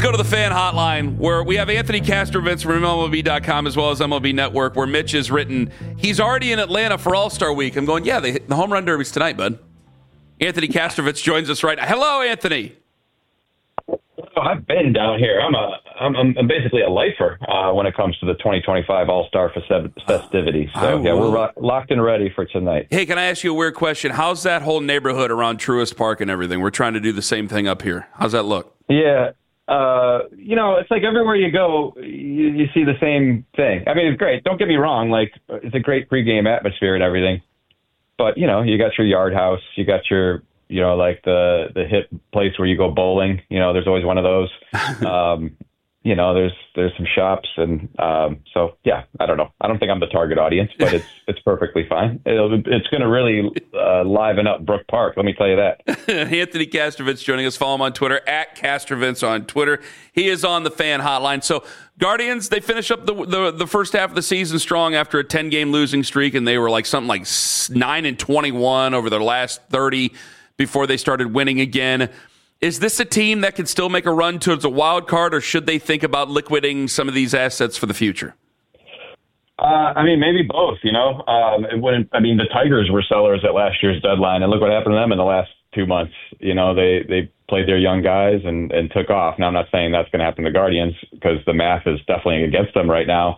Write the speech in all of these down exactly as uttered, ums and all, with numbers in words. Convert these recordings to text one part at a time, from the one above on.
Let's go to the fan hotline where we have Anthony Castrovince from M L B dot com as well as M L B Network, where Mitch has written, he's already in Atlanta for All-Star Week. I'm going, yeah, they, the home run derby's tonight, bud. Anthony Castrovince joins us right now. Hello, Anthony. Oh, I've been down here. I'm a, I'm, I'm basically a lifer uh, when it comes to the twenty twenty-five All-Star festivities. So, yeah, we're rock, locked and ready for tonight. Hey, can I ask you a weird question? How's that whole neighborhood around Truist Park and everything? We're trying to do the same thing up here. How's that look? Yeah. Uh, you know, it's like everywhere you go, you, you see the same thing. I mean, it's great. Don't get me wrong. Like, it's a great pregame atmosphere and everything. But, you know, you got your yard house. You got your, you know, like the, the hip place where you go bowling. You know, there's always one of those. Um, you know, there's there's some shops. And um, so, yeah, I don't know. I don't think I'm the target audience, but it's it's perfectly fine. It'll, it's going to really uh, liven up Brook Park. Let me tell you that. Anthony Castrovince joining us. Follow him on Twitter, at Castrovince on Twitter. He is on the fan hotline. So, Guardians, they finish up the, the the first half of the season strong after a ten-game losing streak, and they were like something like nine and twenty-one over their last thirty before they started winning again. Is this a team that can still make a run towards a wild card, or should they think about liquidating some of these assets for the future? Uh, I mean, maybe both, you know. Um, it wouldn't, I mean, the Tigers were sellers at last year's deadline, and look what happened to them in the last two months. You know, they, they played their young guys and, and took off. Now, I'm not saying that's going to happen to Guardians because the math is definitely against them right now.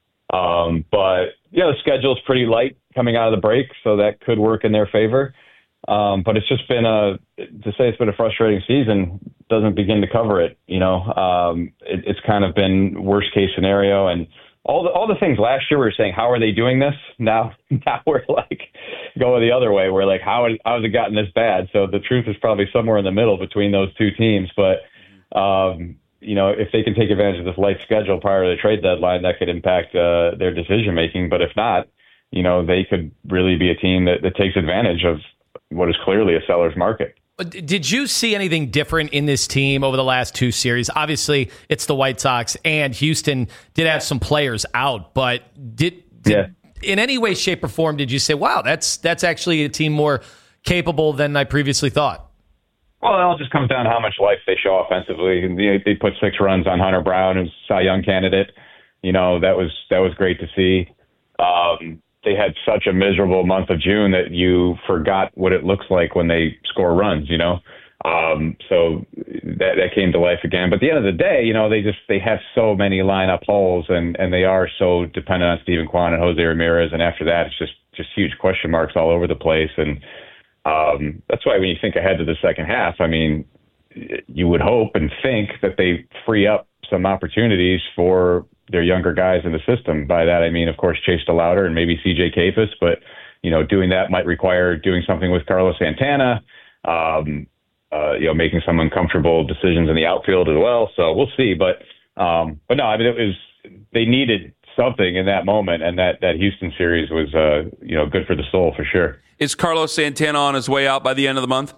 Um, but, yeah, the schedule's pretty light coming out of the break, so that could work in their favor. Um, but it's just been a, to say it's been a frustrating season doesn't begin to cover it. You know, um, it, it's kind of been worst case scenario, and all the, all the things last year we were saying, how are they doing this? Now, now we're like going the other way. We're like, how, how has it gotten this bad? So the truth is probably somewhere in the middle between those two teams. But, um, you know, if they can take advantage of this light schedule prior to the trade deadline, that could impact uh, their decision making. But if not, you know, they could really be a team that, that takes advantage of what is clearly a seller's market. Did you see anything different in this team over the last two series? Obviously, it's the White Sox, and Houston did have some players out, but did, did yeah. in any way, shape, or form, did you say, wow, that's that's actually a team more capable than I previously thought? Well, it all just comes down to how much life they show offensively. They, they put six runs on Hunter Brown, who's a Cy Young candidate. You know, that was that was great to see. Um, They had such a miserable month of June that you forgot what it looks like when they score runs, you know? Um, so that, that came to life again. But at the end of the day, you know, they just, they have so many lineup holes and, and they are so dependent on Steven Kwan and Jose Ramirez. And after that, it's just, just huge question marks all over the place. And um, that's why when you think ahead to the second half, I mean, you would hope and think that they free up some opportunities for their younger guys in the system. By that, I mean, of course, Chase DeLauder and maybe C J Kapis, but, you know, doing that might require doing something with Carlos Santana, um, uh, you know, making some uncomfortable decisions in the outfield as well. So we'll see. But, um, but no, I mean, it was, they needed something in that moment. And that, that Houston series was, uh, you know, good for the soul for sure. Is Carlos Santana on his way out by the end of the month?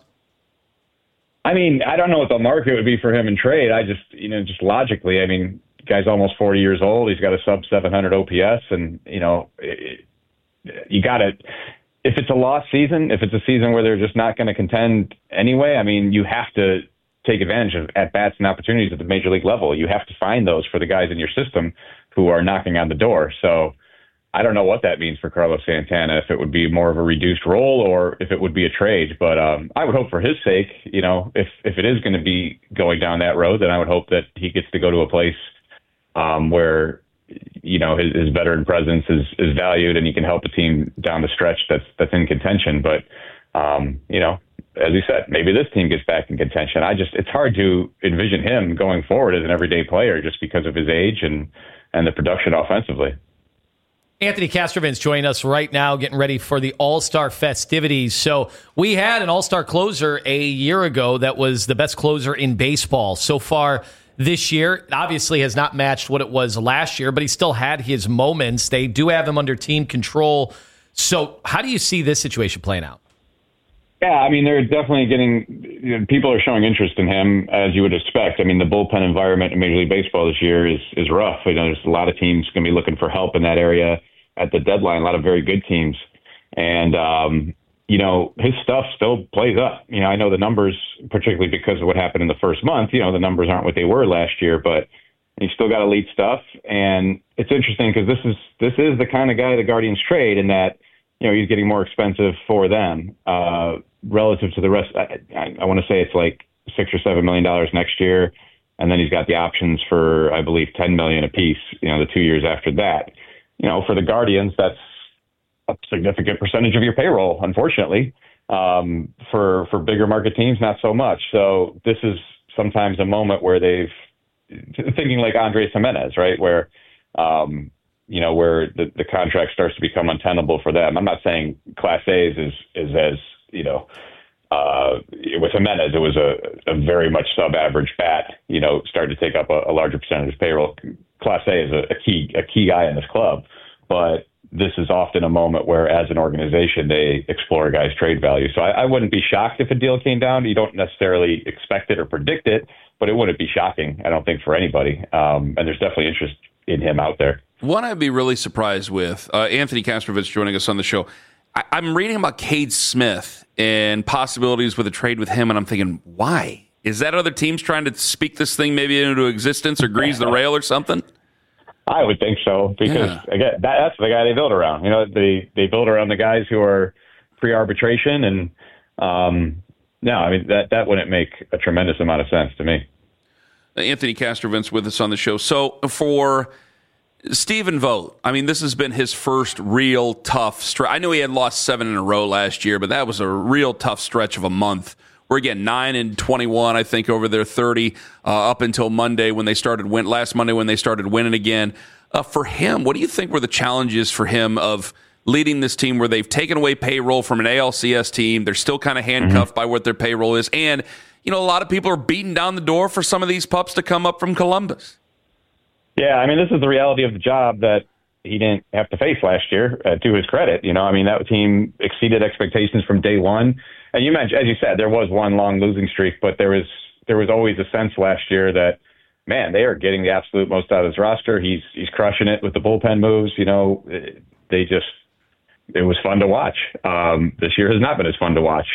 I mean, I don't know what the market would be for him in trade. I just, you know, just logically, I mean, guy's almost forty years old. He's got a sub seven hundred O P S. And, you know, it, you got to, if it's a lost season, if it's a season where they're just not going to contend anyway, I mean, you have to take advantage of at-bats and opportunities at the major league level. You have to find those for the guys in your system who are knocking on the door. So I don't know what that means for Carlos Santana, if it would be more of a reduced role or if it would be a trade. But um, I would hope for his sake, you know, if, if it is going to be going down that road, then I would hope that he gets to go to a place Um, where, you know, his, his veteran presence is, is valued and he can help a team down the stretch that's that's in contention. But, um, you know, as you said, maybe this team gets back in contention. I just, it's hard to envision him going forward as an everyday player just because of his age and, and the production offensively. Anthony Castrovince joining us right now, getting ready for the All-Star festivities. So we had an All-Star closer a year ago that was the best closer in baseball. So far this year, obviously has not matched what it was last year, but he still had his moments. They do have him under team control. So how do you see this situation playing out? Yeah, I mean, they're definitely getting, you know, people are showing interest in him, as you would expect. I mean, the bullpen environment in Major League Baseball this year is is rough. You know, there's a lot of teams going to be looking for help in that area at the deadline, a lot of very good teams. And, um, you know, his stuff still plays up. You know, I know the numbers, particularly because of what happened in the first month, you know, the numbers aren't what they were last year, but he's still got elite stuff. And it's interesting because this is, this is the kind of guy the Guardians trade in that, you know, he's getting more expensive for them uh, relative to the rest. I, I, I want to say it's like six or seven million dollars next year. And then he's got the options for, I believe, ten million dollars apiece, you know, the two years after that. You know, for the Guardians, that's a significant percentage of your payroll, unfortunately. Um, for for bigger market teams, not so much. So this is sometimes a moment where they've, thinking like Andres Gimenez, right, where, um, you know, where the, the contract starts to become untenable for them. I'm not saying Class A's is, is as, you know, Uh, with Gimenez, it was a, a very much sub-average bat, you know, started to take up a, a larger percentage of payroll. Class A is a, a key a key guy in this club, but this is often a moment where, as an organization, they explore a guy's trade value. So I, I wouldn't be shocked if a deal came down. You don't necessarily expect it or predict it, but it wouldn't be shocking, I don't think, for anybody. Um, and there's definitely interest in him out there. One I'd be really surprised with, uh, Anthony Kastrovitz joining us on the show. I, I'm reading about Cade Smith and possibilities with a trade with him, and I'm thinking, why? Is that other teams trying to speak this thing maybe into existence or grease the rail or something? I would think so, because, yeah. again, that, that's the guy they build around. You know, they, they build around the guys who are pre-arbitration, and, um, no, I mean, that, that wouldn't make a tremendous amount of sense to me. Anthony Kastrovitz with us on the show. So, for Stephen Vogt, I mean, this has been his first real tough stretch. I know he had lost seven in a row last year, but that was a real tough stretch of a month. We're again nine and twenty-one, I think, over their thirty uh, up until Monday when they started win. Last Monday when they started winning again. Uh, for him, what do you think were the challenges for him of leading this team where they've taken away payroll from an A L C S team? They're still kind of handcuffed mm-hmm. by what their payroll is, and you know a lot of people are beating down the door for some of these pups to come up from Columbus. Yeah, I mean, this is the reality of the job that he didn't have to face last year, uh, to his credit. You know, I mean, that team exceeded expectations from day one. And you mentioned, as you said, there was one long losing streak, but there was there was always a sense last year that, man, they are getting the absolute most out of his roster. He's he's crushing it with the bullpen moves. You know, they just, it was fun to watch. Um, this year has not been as fun to watch.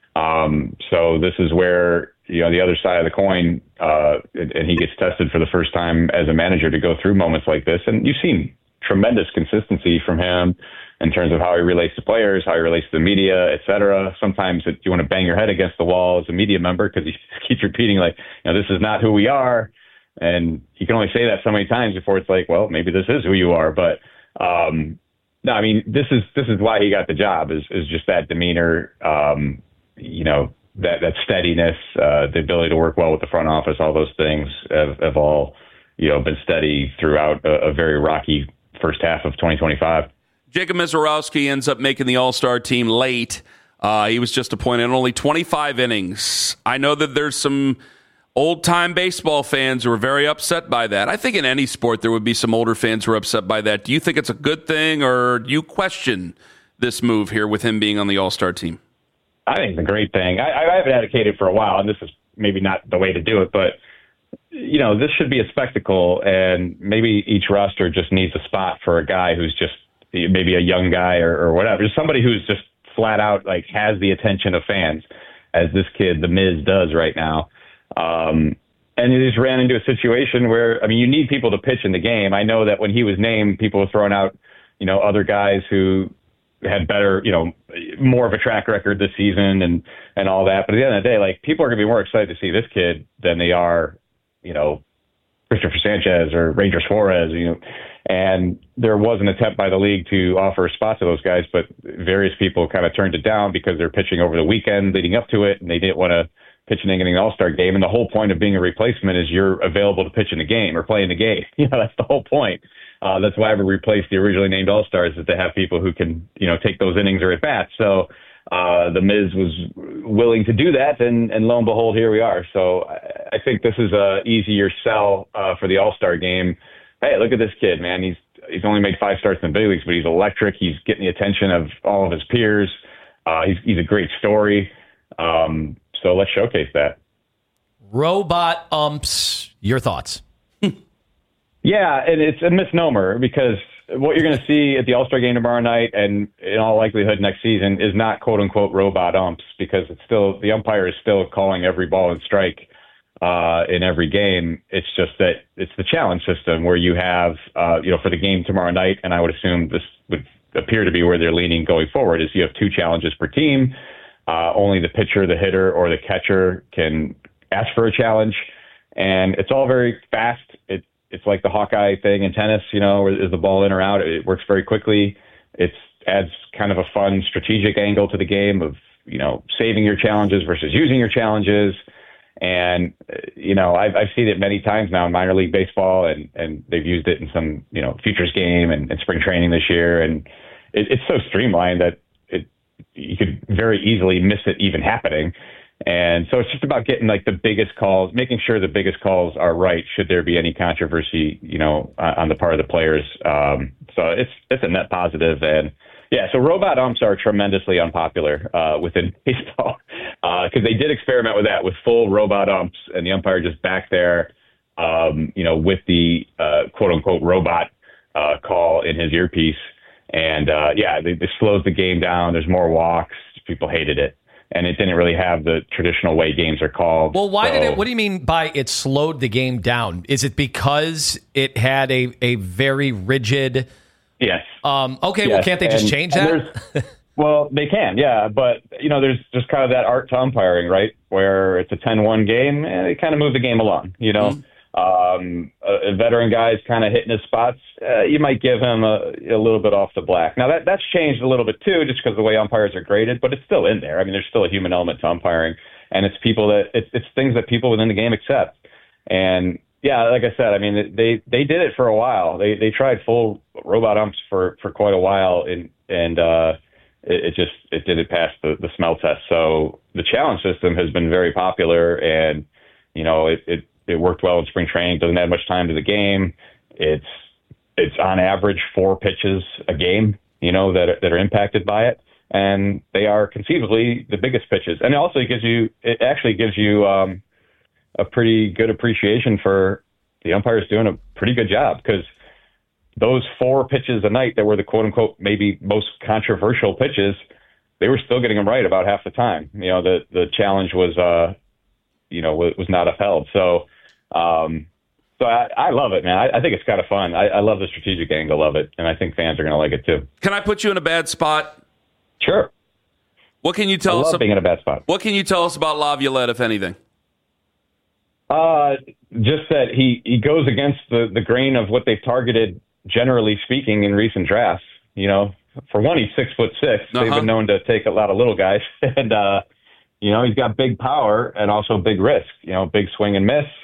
Um, so this is where, you know, the other side of the coin, uh, and, and he gets tested for the first time as a manager to go through moments like this. And you've seen tremendous consistency from him in terms of how he relates to players, how he relates to the media, et cetera. Sometimes it, you want to bang your head against the wall as a media member because he keeps repeating, like, you know, this is not who we are. And you can only say that so many times before it's like, well, maybe this is who you are. But um, no, I mean, this is this is why he got the job, is is just that demeanor, um, you know, that, that steadiness, uh, the ability to work well with the front office, all those things have, have all, you know, been steady throughout a, a very rocky first half of twenty twenty-five. Jacob Misiorowski ends up making the All-Star team late. Uh, he was just appointed in only twenty-five innings. I know that there's some old-time baseball fans who are very upset by that. I think in any sport there would be some older fans who are upset by that. Do you think it's a good thing, or do you question this move here with him being on the All-Star team? I think it's a great thing. I, I haven't advocated for a while, and this is maybe not the way to do it, but you know, this should be a spectacle, and maybe each roster just needs a spot for a guy who's just maybe a young guy or, or whatever, just somebody who's just flat out like has the attention of fans, as this kid, the Miz, does right now. Um, and he just ran into a situation where, I mean, you need people to pitch in the game. I know that when he was named, people were throwing out, you know, other guys who had better, you know, more of a track record this season and, and all that. But at the end of the day, like, people are going to be more excited to see this kid than they are, you know, Christopher Sanchez or Ranger Suarez, you know. And there was an attempt by the league to offer a spot to those guys, but various people kind of turned it down because they're pitching over the weekend leading up to it, and they didn't want to pitch an inning in the All-Star game. And the whole point of being a replacement is you're available to pitch in the game or play in the game. You know, that's the whole point. Uh, that's why we replaced the originally named All-Stars, is to have people who can, you know, take those innings or at bats. So uh, the Miz was willing to do that, and, and lo and behold, here we are. So I, I think this is a easier sell uh, for the All-Star game. Hey, look at this kid, man. He's he's only made five starts in the big leagues, but he's electric. He's getting the attention of all of his peers. Uh, he's he's a great story. Um, so let's showcase that. Robot umps, your thoughts? Yeah, and it's a misnomer because what you're going to see at the All-Star game tomorrow night, and in all likelihood next season, is not quote unquote robot umps, because it's still, the umpire is still calling every ball and strike uh, in every game. It's just that it's the challenge system where you have, uh, you know, for the game tomorrow night, and I would assume this would appear to be where they're leaning going forward, is you have two challenges per team. Uh, only the pitcher, the hitter, or the catcher can ask for a challenge, and it's all very fast. It, it's like the Hawkeye thing in tennis, you know, is the ball in or out? It works very quickly. It adds kind of a fun strategic angle to the game of, you know, saving your challenges versus using your challenges. And, you know, I've, I've seen it many times now in minor league baseball, and, and they've used it in some, you know, futures game and, and spring training this year. And it, it's so streamlined that it, you could very easily miss it even happening. And so it's just about getting like the biggest calls, making sure the biggest calls are right, should there be any controversy, you know, on the part of the players. Um, so it's, it's a net positive. And yeah, so robot umps are tremendously unpopular uh, within baseball, because uh, they did experiment with that, with full robot umps, and the umpire just back there, um, you know, with the uh, quote unquote robot uh, call in his earpiece. And uh, yeah, they, they slows the game down. There's more walks. People hated it. And it didn't really have the traditional way games are called. Well, why so, did it? What do you mean by it slowed the game down? Is it because it had a, a very rigid? Yes. Um, okay. Yes. Well, can't they just and, change that? Well, they can, yeah. But, you know, there's just kind of that art to umpiring, right? Where it's a ten one game, and they kind of move the game along, you know. Mm-hmm. Um, a, a veteran guy's kind of hitting his spots. Uh, you might give him a, a little bit off the black. Now, that that's changed a little bit, too, just because the way umpires are graded, but it's still in there. I mean, there's still a human element to umpiring, and it's people that it's, it's things that people within the game accept. And, yeah, like I said, I mean, they, they did it for a while. They they tried full robot umps for, for quite a while, and, and uh, it, it just it didn't pass the, the smell test. So the challenge system has been very popular, and, you know, it, it It worked well in spring training. Doesn't add much time to the game. It's it's on average four pitches a game, you know, that are, that are impacted by it, and they are conceivably the biggest pitches. And it also gives you it actually gives you um, a pretty good appreciation for the umpires doing a pretty good job, because those four pitches a night that were the quote unquote maybe most controversial pitches, they were still getting them right about half the time. You know, the the challenge was uh, you know was not upheld. So. Um, so I, I love it, man. I, I think it's kind of fun. I, I love the strategic angle of it, and I think fans are going to like it too. Can I put you in a bad spot? Sure. What can you tell I us? love being in a bad spot. What can you tell us about Laviolette, if anything? Uh, just that he, he goes against the, the grain of what they've targeted, generally speaking, in recent drafts. You know, for one, he's six foot six. Uh-huh. They've been known to take a lot of little guys, and uh, you know, he's got big power and also big risk. You know, big swing and miss.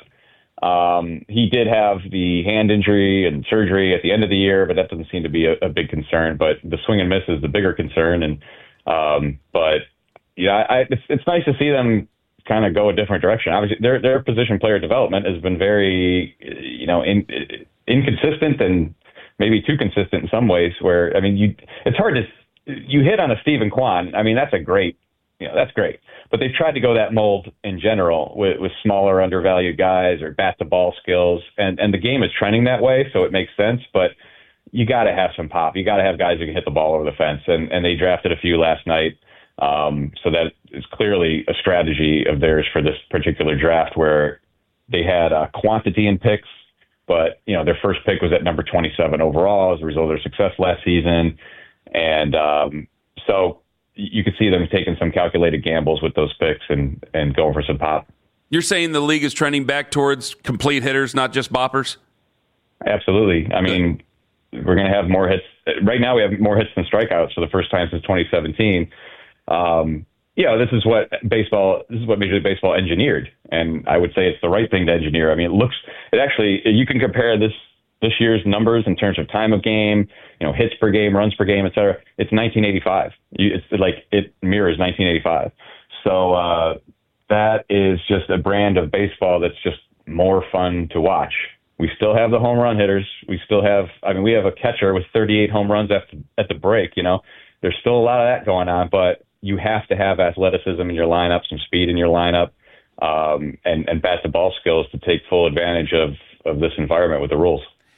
Um, he did have the hand injury and surgery at the end of the year, but that doesn't seem to be a, a big concern. But the swing and miss is the bigger concern. And um, but yeah, I, it's, it's nice to see them kind of go a different direction. Obviously, their their position player development has been very, you know, in, inconsistent and maybe too consistent in some ways. Where I mean, you it's hard to you hit on a Stephen Kwan. I mean, that's a great, you know, that's great. But they've tried to go that mold in general with, with smaller, undervalued guys or bat-to-ball skills. And, and the game is trending that way, so it makes sense. But you got to have some pop. You got to have guys who can hit the ball over the fence. And, and they drafted a few last night. Um, so that is clearly a strategy of theirs for this particular draft, where they had a quantity in picks. But, you know, their first pick was at number twenty-seven overall as a result of their success last season. And um, so... you could see them taking some calculated gambles with those picks and, and going for some pop. You're saying the league is trending back towards complete hitters, not just boppers? Absolutely. I mean, we're going to have more hits. Right now we have more hits than strikeouts for the first time since twenty seventeen. Um, you know, this is what baseball, this is what Major League Baseball engineered. And I would say it's the right thing to engineer. I mean, it looks, it actually, you can compare this this year's numbers in terms of time of game, you know, hits per game, runs per game, et cetera. It's nineteen eighty-five. It's like it mirrors nineteen eighty-five. So uh, that is just a brand of baseball that's just more fun to watch. We still have the home run hitters. We still have, I mean, we have a catcher with thirty-eight home runs at the, at the break. You know, there's still a lot of that going on, but you have to have athleticism in your lineup, some speed in your lineup, um, and, and bat to ball skills to take full advantage of, of this environment with the rules.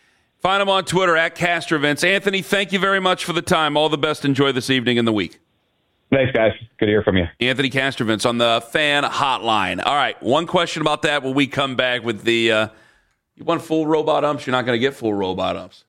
Find him on Twitter at Castrovince. Anthony, thank you very much for the time. All the best. Enjoy this evening and the week. Thanks, guys. Good to hear from you. Anthony Castrovince on the Fan Hotline. All right, one question about that when we come back with the, uh, you want full robot umps? You're not going to get full robot umps.